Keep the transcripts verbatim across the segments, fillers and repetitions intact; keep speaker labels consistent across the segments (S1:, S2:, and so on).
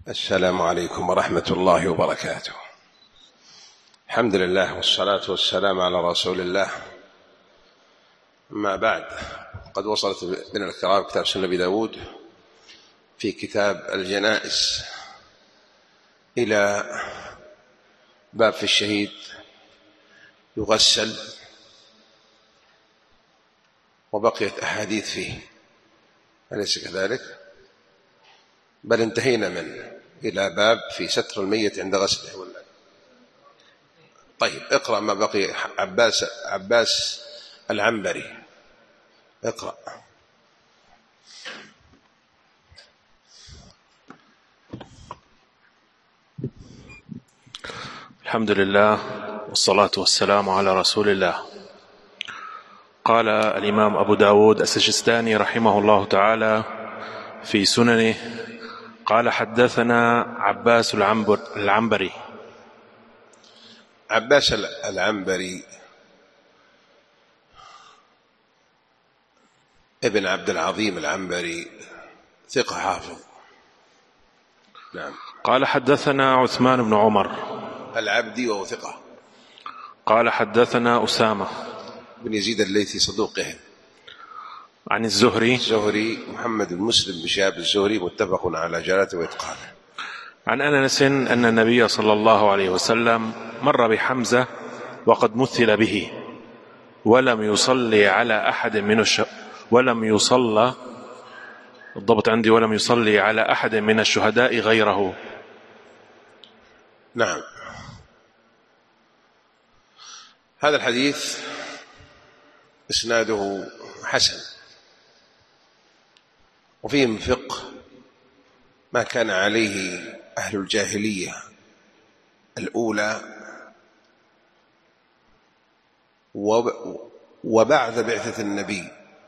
S1: السلام عليكم ورحمة الله وبركاته. الحمد لله والصلاة والسلام على رسول الله. ما بعد، قد وصلت من الكرام كتاب سنن أبي داود في كتاب الجنائز إلى باب في الشهيد يغسل، وبقيت أحاديث فيه، أليس كذلك؟ بل انتهينا منه إلى باب في ستر الميت عند غسله ولا؟ طيب اقرأ ما بقي. عباس عباس العنبري، اقرأ.
S2: الحمد لله والصلاة والسلام على رسول الله. قال الإمام أبو داود السجستاني رحمه الله تعالى في سننه: قال حدثنا عباس العنبري.
S1: عباس العنبري ابن عبد العظيم العنبري، ثقة حافظ. نعم.
S2: قال حدثنا عثمان بن عمر
S1: العبدي وهو ثقة.
S2: قال حدثنا أسامة
S1: بن يزيد الليثي صدوقه.
S2: عن الزهري
S1: الزهري محمد بن مسلم بن شهاب الزهري متفق على جلالته وإتقانه.
S2: عن أنس أن النبي صلى الله عليه وسلم مر بحمزة وقد مثل به ولم يصلي على أحد من الش... ولم يصلى الضبط عندي ولم يصلي على أحد من الشهداء غيره.
S1: نعم. هذا الحديث إسناده حسن، وفيه من فقه ما كان عليه أهل الجاهلية الأولى وبعد بعثة النبي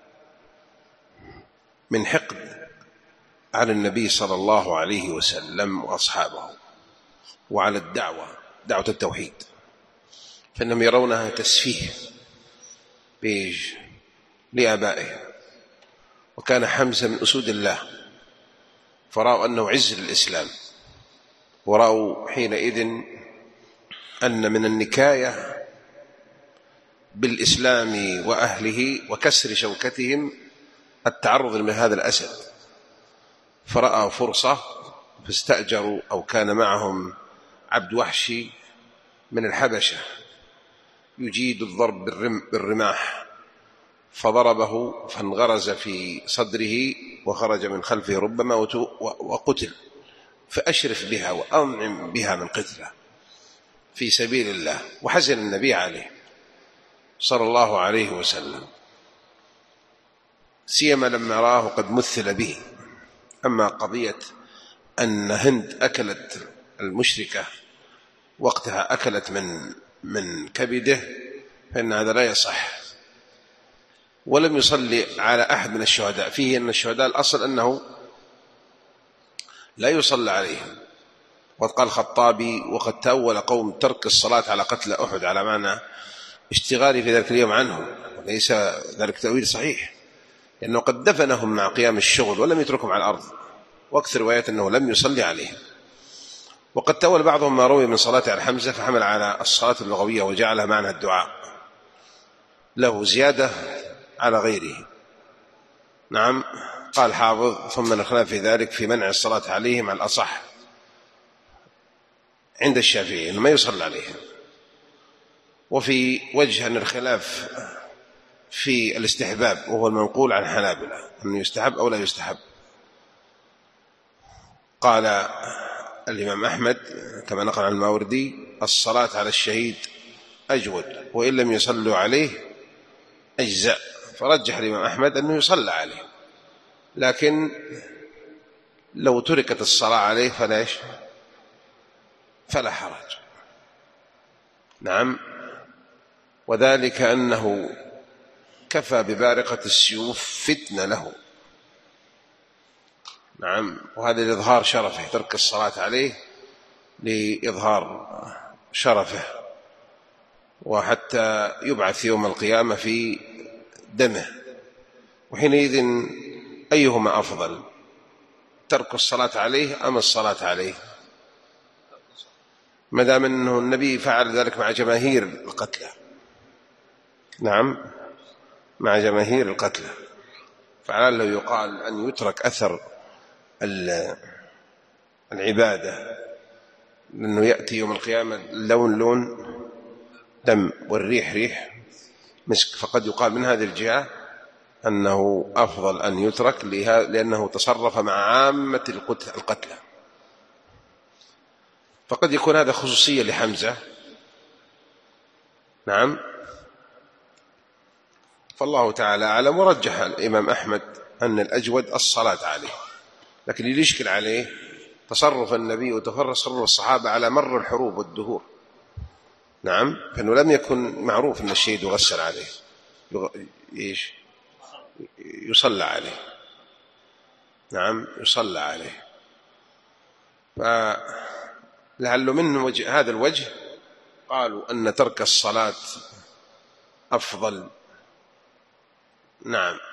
S1: من حقد على النبي صلى الله عليه وسلم وأصحابه وعلى الدعوة دعوة التوحيد، فإنهم يرونها تسفيه بيج لآبائهم. وكان حمزة من أسود الله، فرأوا أنه عز للإسلام، ورأوا حينئذ أن من النكاية بالإسلام وأهله وكسر شوكتهم التعرض من هذا الأسد، فرأوا فرصة فاستأجروا، أو كان معهم عبد وحشي من الحبشة يجيد الضرب بالرماح، فضربه فانغرز في صدره وخرج من خلفه ربما وقتل. فأشرف بها وأنعم بها من قتله في سبيل الله. وحزن النبي عليه صلى الله عليه وسلم، سيما لما راه قد مثل به. أما قضية أن هند أكلت المشركة وقتها أكلت من من كبده، فإن هذا لا يصح. ولم يصلي على أحد من الشهداء، فيه أن الشهداء الأصل أنه لا يصلى عليهم. وقد قال الخطابي: وقد تأول قوم ترك الصلاة على قتل أحد على معنى اشتغالي في ذلك اليوم عنهم، وليس ذلك تأويل صحيح، لأنه قد دفنهم مع قيام الشغل ولم يتركهم على الأرض، وأكثر روايات أنه لم يصلي عليهم. وقد تأول بعضهم ما روي من صلاة على حمزة فحمل على الصلاة اللغوية وجعلها معنى الدعاء له زيادة على غيره. نعم. قال حافظ: ثم الخلاف في ذلك في منع الصلاة عليهم على الأصح عند الشافعي إنه ما يصلى عليهم. وفي وجه أن الخلاف في الاستحباب، وهو المنقول عن حنابلة أنه يستحب أو لا يستحب. قال الإمام أحمد كما نقل عن الماوردي: الصلاة على الشهيد أجود، وإن لم يصلوا عليه أجزاء. فرجح الإمام أحمد أنه يصلى عليه، لكن لو تركت الصلاة عليه فلاش فلا حرج. نعم. وذلك أنه كفى ببارقة السيوف فتنة له. نعم. وهذا لإظهار شرفه، ترك الصلاة عليه لإظهار شرفه، وحتى يبعث يوم القيامة في دمه. وحينئذ أيهما أفضل؟ ترك الصلاة عليه أم الصلاة عليه؟ ما دام أنه النبي فعل ذلك مع جماهير القتلى. نعم، مع جماهير القتلى، فعله يقال أن يترك أثر العبادة، لأنه يأتي يوم القيامة اللون لون دم والريح ريح مسك، فقد يقال من هذه الجهة أنه أفضل أن يترك لأنه تصرف مع عامة القتلى. فقد يكون هذا خصوصية لحمزة. نعم، فالله تعالى أعلم. ورجح الإمام أحمد أن الأجود الصلاة عليه، لكن اللي يشكل عليه تصرف النبي وتصرف الصحابة على مر الحروب والدهور. نعم، فإنه لم يكن معروف أن الشهيد يغسل عليه، إيش يصلى عليه. نعم، يصلى عليه. فلعل من وجه هذا الوجه قالوا أن ترك الصلاة أفضل. نعم.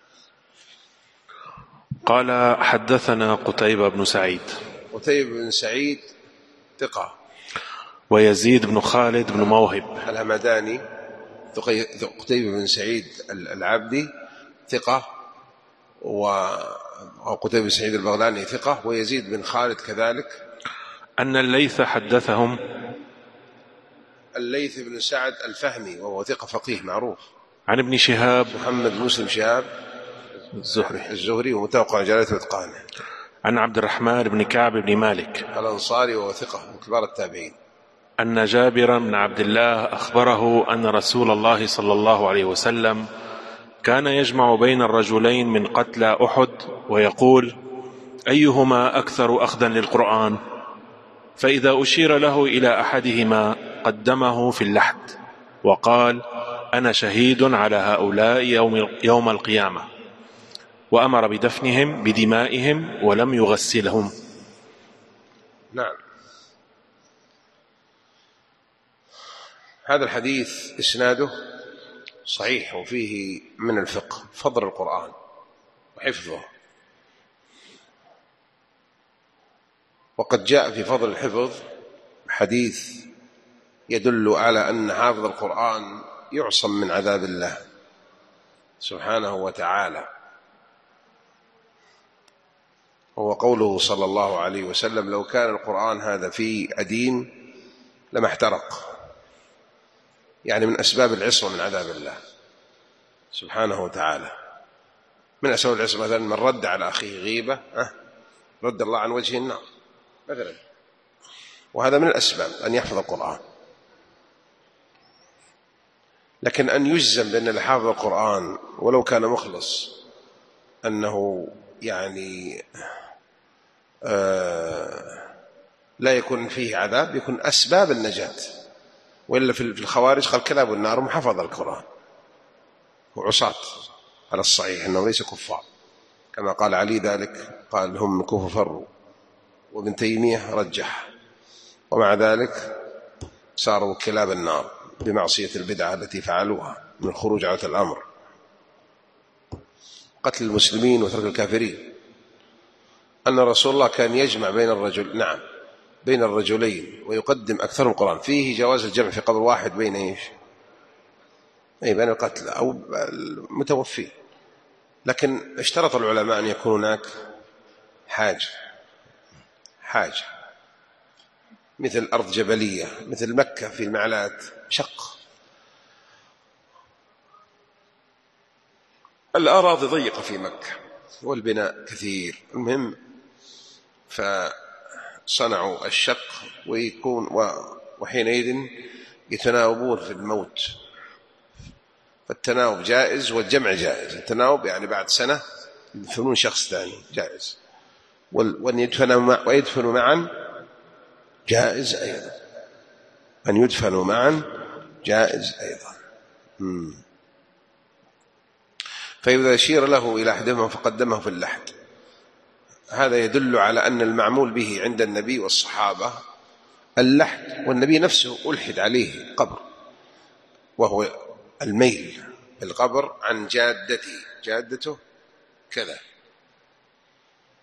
S2: قال حدثنا قتيبة بن سعيد.
S1: قتيبة بن سعيد ثقة.
S2: ويزيد بن خالد بن موهب
S1: الهمداني. قتيبة بن سعيد العبدي ثقة، وقتيبة بن سعيد البغلاني ثقة، ويزيد بن خالد كذلك.
S2: أن الليث حدثهم.
S1: الليث بن سعد الفهمي وهو ثقة فقيه معروف.
S2: عن ابن شهاب
S1: محمد بن مسلم شهاب
S2: الزهري
S1: الزهري ومتوقع جلالته واتقانه.
S2: عن عبد الرحمن بن كعب بن مالك
S1: الأنصاري وهو ثقة من كبار التابعين.
S2: أن جابر بن عبد الله أخبره أن رسول الله صلى الله عليه وسلم كان يجمع بين الرجلين من قتلى أحد ويقول: أيهما أكثر أخذا للقرآن؟ فإذا أشير له إلى أحدهما قدمه في اللحد وقال: أنا شهيد على هؤلاء يوم, يوم القيامة، وأمر بدفنهم بدمائهم ولم يغسلهم.
S1: نعم. هذا الحديث إسناده صحيح، وفيه من الفقه فضل القرآن وحفظه، وقد جاء في فضل الحفظ حديث يدل على أن حافظ القرآن يعصم من عذاب الله سبحانه وتعالى، وهو قوله صلى الله عليه وسلم: لو كان القرآن هذا في أديم لما احترق، يعني من أسباب العصمة من عذاب الله سبحانه وتعالى. من أسباب العصمة مثلا من رد على أخيه غيبة أه رد الله عن وجه النار مثلا، وهذا من الأسباب أن يحفظ القرآن. لكن أن يجزم بأن اللي حافظ القرآن ولو كان مخلص أنه يعني آه لا يكون فيه عذاب، يكون أسباب النجاة. وإلا في الخوارج قال كلاب النار محفظ القرآن وعصاة على الصحيح أنه ليس كفار، كما قال علي ذلك، قال هم من كفر فروا، وابن تيمية رجح، ومع ذلك صاروا كلاب النار بمعصية البدعة التي فعلوها من الخروج على الأمر، قتل المسلمين وترك الكافرين. أن رسول الله كان يجمع بين الرجل نعم بين الرجلين ويقدم أكثر القرآن، فيه جواز الجمع في قبر واحد بين إيش أي بين القتل أو المتوفي، لكن اشترط العلماء أن يكون هناك حاجة حاجة مثل أرض جبلية مثل مكة في المعلات شق، الأراضي ضيقة في مكة والبناء كثير، المهم فصنعوا الشق ويكون وحينئذ يتناوبون في الموت، فالتناوب جائز والجمع جائز. التناوب يعني بعد سنة يدفنون شخص ثاني جائز، وأن يدفنوا ويدفنوا معا جائز أيضا، أن يدفنوا معا جائز أيضا. مم. فإذا أشير له إلى أحدهما فقدمه في اللحد، هذا يدل على أن المعمول به عند النبي والصحابة اللحد، والنبي نفسه ألحد عليه قبر، وهو الميل بالقبر عن جادته، جادته كذا.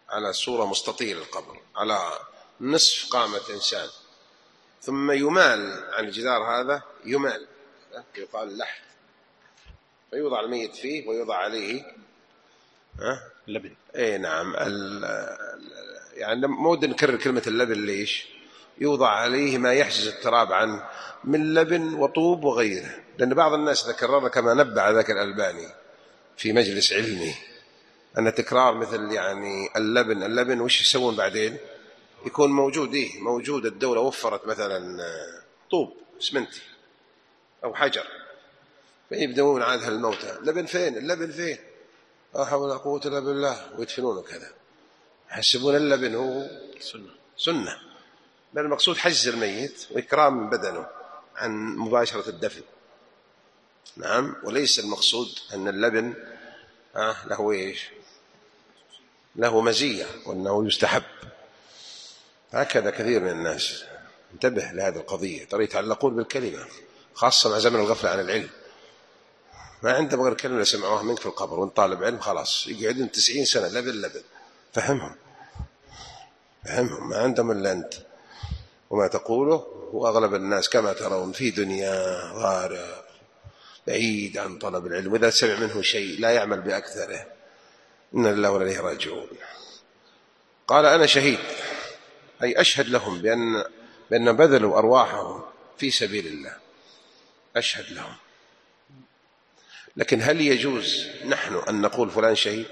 S1: على صورة مستطيل القبر، على نصف قامة إنسان، ثم يمال عن الجدار هذا، يمال يقال لحد، فيوضع الميت فيه ويوضع عليه ها
S2: لبن.
S1: اي نعم. يعني مو ودي نكرر كلمة اللبن، ليش؟ يوضع عليه ما يحجز التراب عنه من لبن وطوب وغيره، لأن بعض الناس ذكرنا كما نبع ذاك الألباني في مجلس علمي أن تكرار مثل يعني اللبن اللبن وش يسوون بعدين؟ يكون موجود إيه موجود، الدولة وفرت مثلا طوب اسمنتي أو حجر، فيبدأون عاد الموتى، لبن فين اللبن فين؟ لا حول ولا قوة إلا بالله، ويدفنونه كذا، يحسبون اللبن هو
S2: سنة
S1: سنة، بل المقصود حجز الميت وإكرام بدنه عن مباشرة الدفن. نعم، وليس المقصود أن اللبن آه له إيش؟ له مزية وأنه يستحب. هكذا كثير من الناس، انتبه لهذه القضية، ترى يتعلقون بالكلمة، خاصة مع زمن الغفلة عن العلم، ما عندهم غير كلمة سمعوها منك في القبر، وانت طالب علم خلاص يقعدون تسعين سنة لبن لبن. فهمهم فهمهم ما عندهم إلا أنت وما تقوله. وأغلب الناس كما ترون في دنيا غارق بعيد عن طلب العلم، وإذا سمع منه شيء لا يعمل بأكثره. إن الله وإليه راجعون. قال أنا شهيد، أي أشهد لهم بأن بأن بذلوا أرواحهم في سبيل الله، أشهد لهم. لكن هل يجوز نحن أن نقول فلان شهيد؟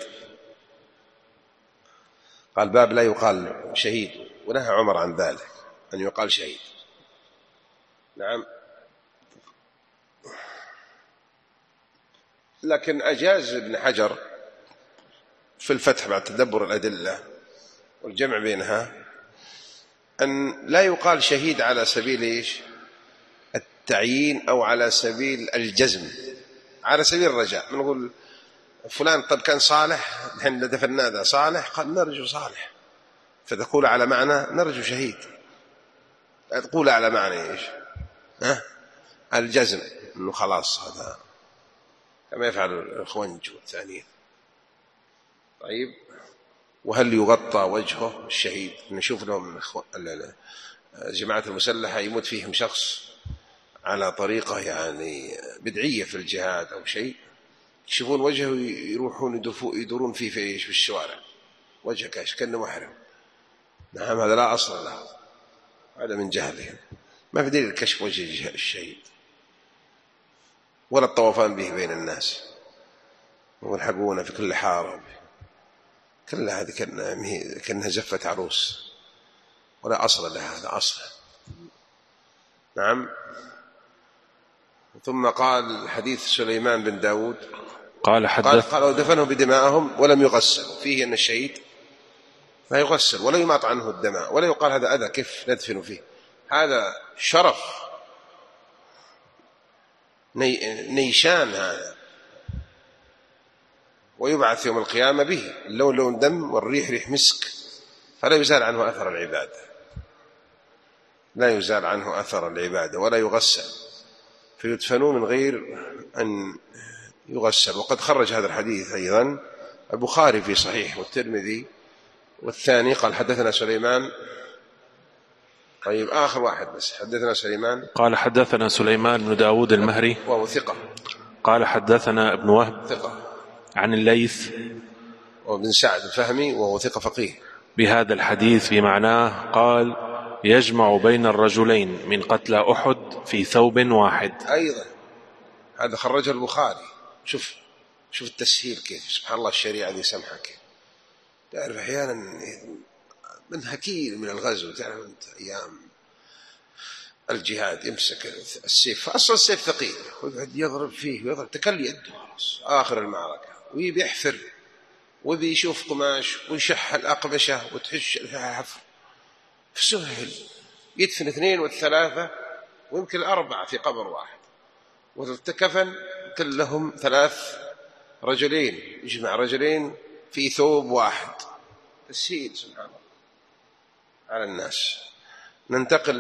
S1: قال باب لا يقال شهيد، ونهى عمر عن ذلك أن يقال شهيد. نعم، لكن أجاز ابن حجر في الفتح بعد تدبر الأدلة والجمع بينها أن لا يقال شهيد على سبيل إيش؟ التعيين أو على سبيل الجزم، على سبيل الرجاء. نقول فلان طب كان صالح، الحين دفنا هذا صالح، قال نرجو صالح، فتقول على معنى نرجو شهيد، تقول على معنى إيش؟ ها؟ الجزم، إنه خلاص هذا كما يفعل الإخوانج والثانيين. طيب، وهل يغطى وجهه الشهيد؟ نشوف لهم الجماعة المسلحة يموت فيهم شخص على طريقة يعني بدعية في الجهاد أو شيء، يشوفون وجهه يروحون يدورون فيه في إيش؟ في الشوارع، وجهه كاش كأنه محرم. نعم، هذا لا أصل له، هذا من جهلهم، ما في دليل كشف وجه الشهيد ولا الطوفان به بين الناس والحقونه في كل حارة، كل هذه كأنها زفة عروس، ولا أصل لها، هذا أصل. نعم. ثم قال حديث سليمان بن داود
S2: قال حدث
S1: قال ودفنه بدماءهم ولم يغسل، فيه أن الشهيد لا يغسل ولا يماط عنه الدماء ولا يقال هذا أذى كيف ندفن فيه، هذا شرف نيشان هذا، ويبعث يوم القيامة به، اللون لون دم والريح ريح مسك، فلا يزال عنه أثر العبادة، لا يزال عنه أثر العبادة ولا يغسل، فيدفنوا من غير أن يغسل. وقد خرج هذا الحديث أيضا البخاري في صحيح والترمذي. والثاني قال حدثنا سليمان. طيب آخر واحد بس، حدثنا سليمان
S2: قال حدثنا سليمان بن داود المهري
S1: وهو ثقة.
S2: قال حدثنا ابن وهب
S1: ثقة.
S2: عن الليث
S1: وابن سعد الفهمي وهو ثقة فقيه
S2: بهذا الحديث بمعناه. قال يجمع بين الرجلين من قتلى أحد في ثوب واحد.
S1: أيضا هذا خرجه البخاري. شوف شوف التسهيل كيف، سبحان الله، الشريعة دي سمحة كيف. تعرف أحيانا من هكيل من الغزو، تعرف أنت أيام الجهاد يمسك السيف، أصلا السيف ثقيل، ويقعد يضرب فيه ويضرب تكل يده آخر المعركة، ويبيحفر وبيشوف قماش ويشح الأقمشة وتحش الحفر، فسهل يدفن اثنين والثلاثة ويمكن الأربعة في قبر واحد، والتكفن كلهم ثلاث رجلين، يجمع رجلين في ثوب واحد، تسهيل سبحان الله على الناس. ننتقل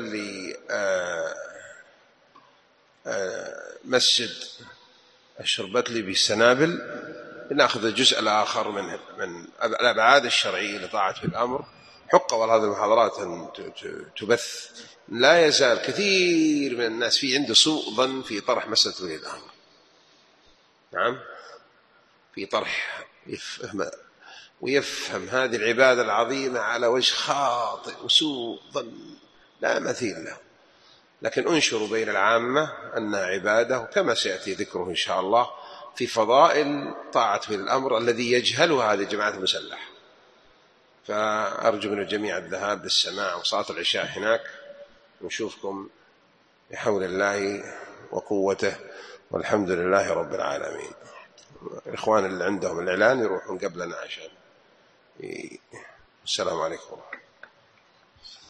S1: لمسجد الشربتلي بالسنابل نأخذ الجزء الآخر من من الأبعاد الشرعية لطاعة الأمر. حق والله هذه المحاضرات أن تبث. لا يزال كثير من الناس في عنده سوء ظن في طرح مسألة ولي الأمر. نعم، في طرح يفهم ويفهم هذه العبادة العظيمة على وجه خاطئ وسوء ظن لا مثيل له. لكن أنشر بين العامة أنها عبادة، وكما سيأتي ذكره إن شاء الله في فضائل طاعة ولي الأمر الذي يجهلها هذه الجماعة المسلحة. فأرجو من الجميع الذهاب للسماع وصلاة العشاء هناك، ونشوفكم بحول الله وقوته، والحمد لله رب العالمين. الإخوان اللي عندهم الإعلان يروحون قبلنا عشان. السلام عليكم.